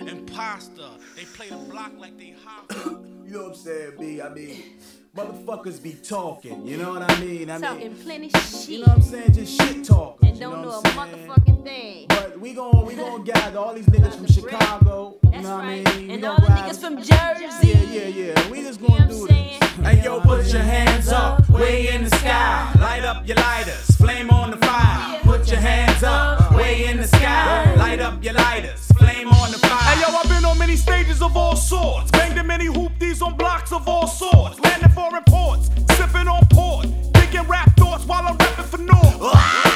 Imposter. They play the block like they hot. You know what I'm saying, B? I mean, motherfuckers be talking, you know what I mean? Talking plenty shit. You know what I'm saying? Just shit talkers. And don't know a motherfucking thing. But we gon' gather all these niggas from Chicago. That's you know what right. I mean? And all the niggas from Jersey. Yeah. We just gonna do this. Hey yo, put your hands up, way in the sky. Light up your lighters, flame on the fire. Put your hands up, way in the sky. Light up your lighters, flame on the fire. Hey yo, I've been on many stages of all sorts. Banged in many hoopties on blocks of all sorts. Landing foreign ports, sipping on port. Thinking rap thoughts while I'm rapping for North.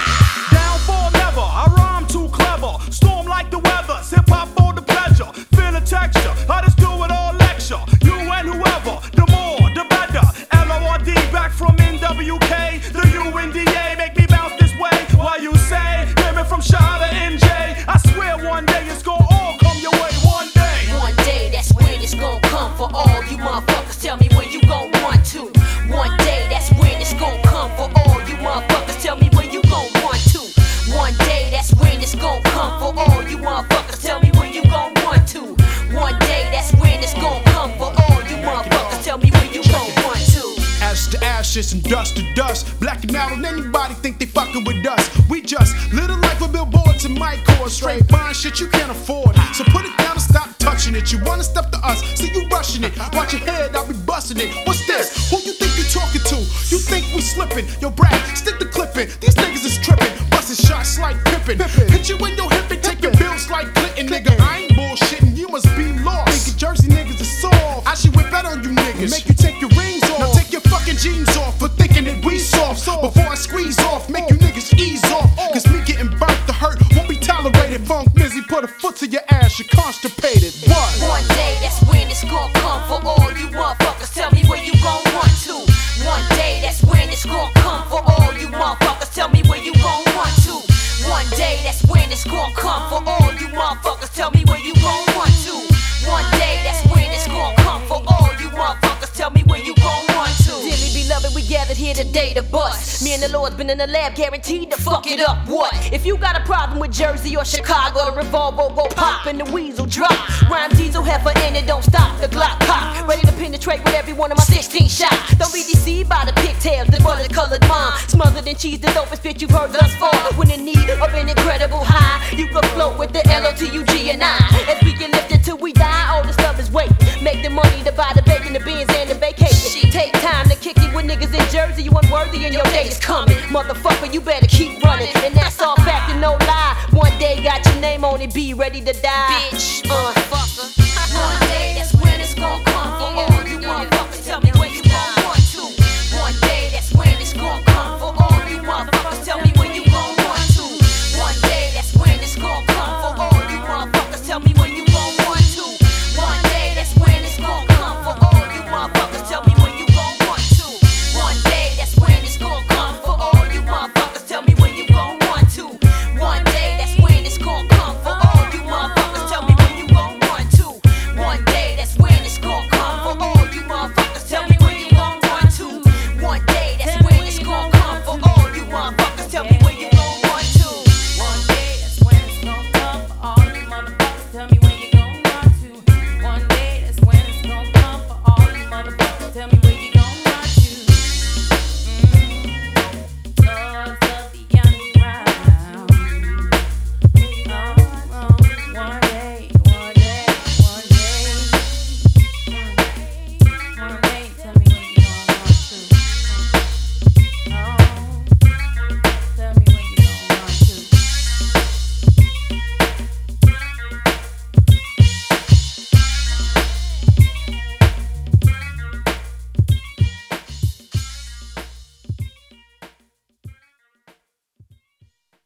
Downfall never, I rhyme too clever. Storm like the weather, hip hop for the pleasure. Feel the texture, I just do it all lecture. You and whoever, the more, the better. LORD back from NWK. The UNDA make me bounce this way. Why you say, hear me from Shaw to NJ. I swear one day it's gonna all come your way. One day. One day, that's when it's gonna come for all you motherfuckers. Tell me when you gon' want to. One day, that's when it's gonna come for all you motherfuckers. Tell me when you gon' want to. One day, that's when it's gonna come for all you motherfuckers. Tell me when you gon' want to. One day, that's when it's gonna come for all you motherfuckers. Tell me when you gon' want to. Ashes to ashes and dust to dust. Blacking out on anybody think they fucking with us. We just live a life of billboards and mic cords. Straight buying shit you can't afford. So put it down and stop touching it. You wanna step to us, so you rushing it. Watch your head, I'll be busting it. What's this? Who you think you talking to? You think we slipping? Yo, Brad, stick the clipping. These niggas is tripping. Busting shots like Pippin. Hit you in your hip and take your bills like Clinton. Nigga, I ain't bullshitting. You must be lost. Thinking Jersey niggas is soft. I should whip out on you niggas. Make you take your rings off. Now take your fucking jeans off for thinking that we soft. Before I squeeze off, make you niggas ease off. Cause me getting burnt to hurt won't be tolerated. Funk Mizzy, put a foot to your ass, you're constipated. What? One day, that's when it's gonna come for all you motherfuckers. Tell me when you gon' want to. One day, that's when it's gonna come for all you motherfuckers. Tell me when you gon' want to. One day, that's when it's gonna come for all you motherfuckers. Tell me when you gon' want to. One day, that's when it's gonna come for all you motherfuckers. Tell me when you gon' want to. Dearly beloved, we gathered here today to bust. Me and the Lord's been in the lab, guaranteed to fuck it up. What? If you got a problem with Jersey or Chicago, the revolver go pop and the weasel drop. Rhyme diesel heifer and it don't stop. The Glock cock, ready to penetrate with every one of my 16 shots. Don't be deceived by the pigtails, the bullet colored mom. Smothered in cheese, the dopest bitch you've heard thus far. When in need of an incredible high, you can float with the LOTUG and I. As we get lifted till we die, all the stuff is weight. Make the money to buy the bacon, the beans, and the vacation. Take time to kick it with niggas in Jersey. You unworthy and your day is coming. Motherfucker, you better keep running. And that's all fact and no lie. One day got your name on it, be ready to die. Bitch, motherfucker. One day that's when it's gonna come for all you motherfuckers. Tell me when you gon' want to. One day that's when it's gonna come for all you motherfuckers. Tell me when you gon' want to. One day that's when it's gonna come for all you motherfuckers. Tell me when you gon' want to. One day that's when it's gonna come for all you motherfuckers. Tell me when you gon' want to. One day that's when it's gonna come for all you motherfuckers. Tell me when you gon' want to. One day that's when it's gonna come for all you motherfuckers. Tell me when you gon' want to. One day that's when it's gonna come for all you motherfuckers. Tell me when you gon' want to. One day that's when it's gonna come for all you motherfuckers. Tell me when you gon' want to. One day that's when it's gonna come for all you motherfuckers. Tell me when you gon' want to. One day that's when it's gonna come for all you motherfuckers. Tell me when you